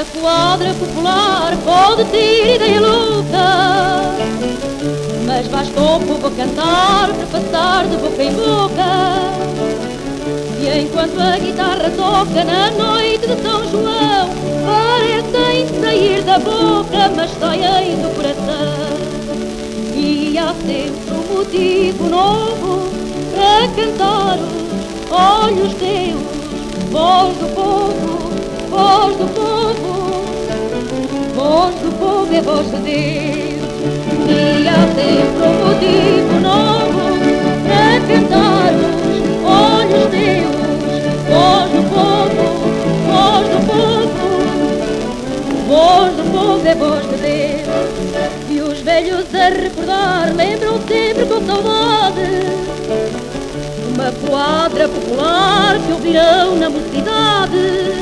Uma quadra popular pode ter ideia louca, mas basta o povo a cantar para passar de boca em boca. E enquanto a guitarra toca na noite de São João, parecem sair da boca, mas saem do coração. E há sempre um motivo novo para cantar os olhos teus, voz do povo, voz do povo, voz do povo é voz de Deus. E há sempre um motivo novo para cantar os olhos teus, voz do povo, voz do povo, voz do povo é voz de Deus. E os velhos a recordar lembram sempre com saudade uma quadra popular que ouvirão na mocidade.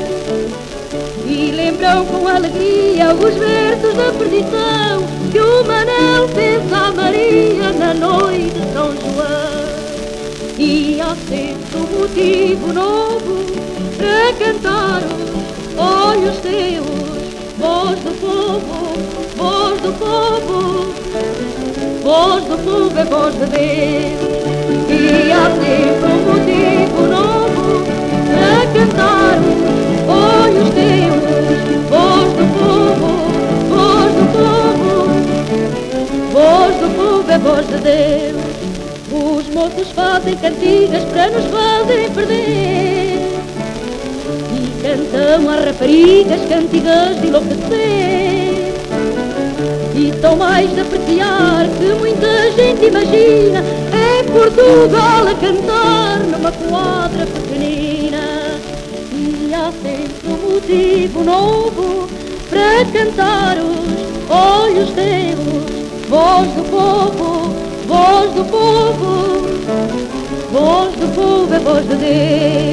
E lembram com alegria os versos da perdição que o Manel fez à Maria na noite de São João. E há sempre um motivo novo para cantar os olhos teus, voz do povo, voz do povo, voz do povo é voz de Deus. E há sempre um motivo novo para cantar os olhos teus, voz do povo, voz do povo, voz do povo é voz de Deus. Os moços fazem cantigas para nos fazerem perder e cantam às raparigas cantigas de enlouquecer. E tão mais de apreciar que muita gente imagina é Portugal a cantar numa quadra pequenina. E há sempre um motivo novo para cantar os olhos teus, voz do povo, voz do povo, voz do povo é voz de Deus.